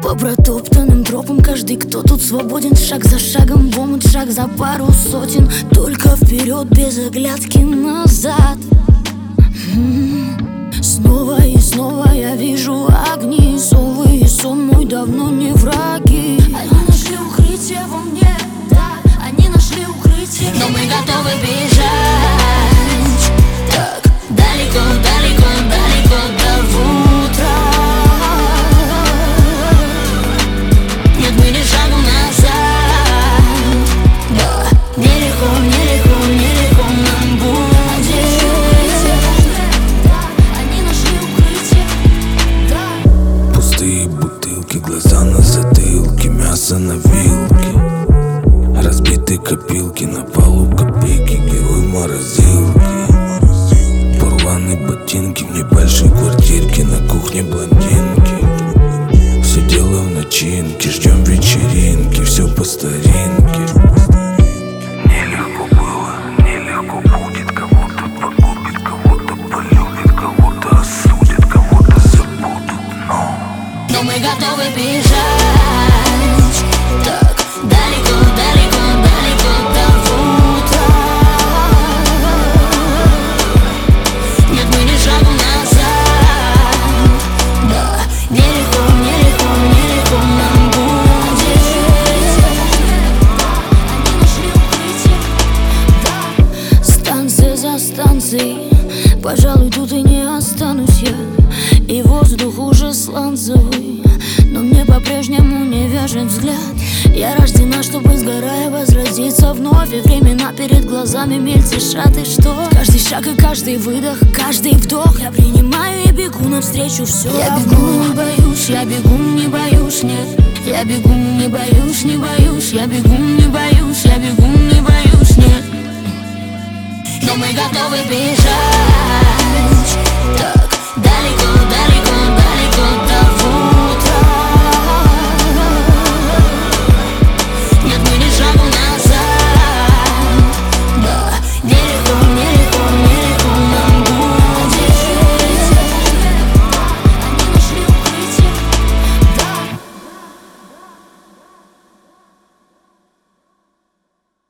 По протоптанным тропам каждый, кто тут свободен. Шаг за шагом в омут, шаг за пару сотен. Только вперед, без оглядки назад. Снова и снова я вижу огни. Совы и сон мой давно не враги. Они нашли укрытие во мне, да, они нашли укрытие. Но мы готовы бежать. Так далеко, далеко, далеко до утра. Нет, мы не шагом назад. Да, нелегко, нелегко, нелегко нам будет. Пустые бутылки, глаза на затылке, мясо на вилке, разбитые копилки, на полу копейки, герой морозилки. Порванные ботинки в небольшой квартирке, на кухне блондинки. Все дело в начинке, ждем вечеринки, все по старинке. Нелегко было, нелегко будет, кого-то погубит, кого-то полюбит, кого-то осудит, кого-то забудут, но мы готовы бежать. Так далеко, далеко, далеко до утра. Нет, мы не шагом назад. Да, нелегко, нелегко, нелегко нам будет. Они нашли укрытие. Станция за станцией, пожалуй, тут и не останусь я. И воздух уже сланцевый, но мне по-прежнему не вяжет взгляд. Я рождена, чтобы, сгорая, возродиться вновь. И времена перед глазами мельтешат. И что? Каждый шаг и каждый выдох, каждый вдох я принимаю и бегу навстречу все. Я бегу, не боюсь, я бегу, не боюсь, нет. Я бегу, не боюсь, не боюсь. Я бегу, не боюсь, я бегу, не боюсь, нет. Но мы готовы бежать. Так далеко.